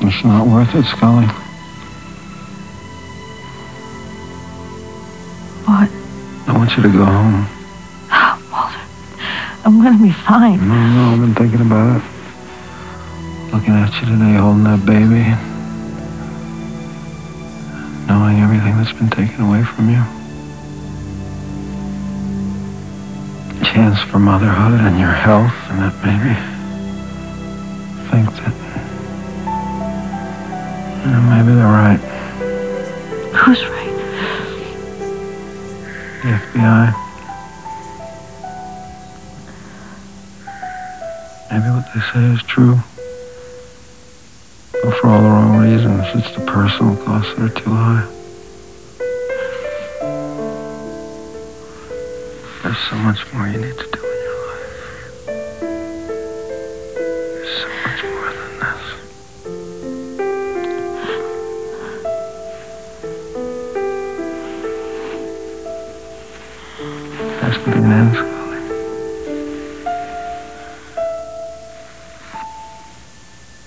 It's not worth it, Scully. What? I want you to go home. Walter, I'm gonna be fine. No, I've been thinking about it. Looking at you today, holding that baby. Knowing everything that's been taken away from you. Chance for motherhood and your health, and that made me think that maybe they're right. Who's right? The FBI. Maybe what they say is true. But for all the wrong reasons. It's the personal costs that are too high. There's so much more you need to do in your life. There's so much more than this. Has to be an end.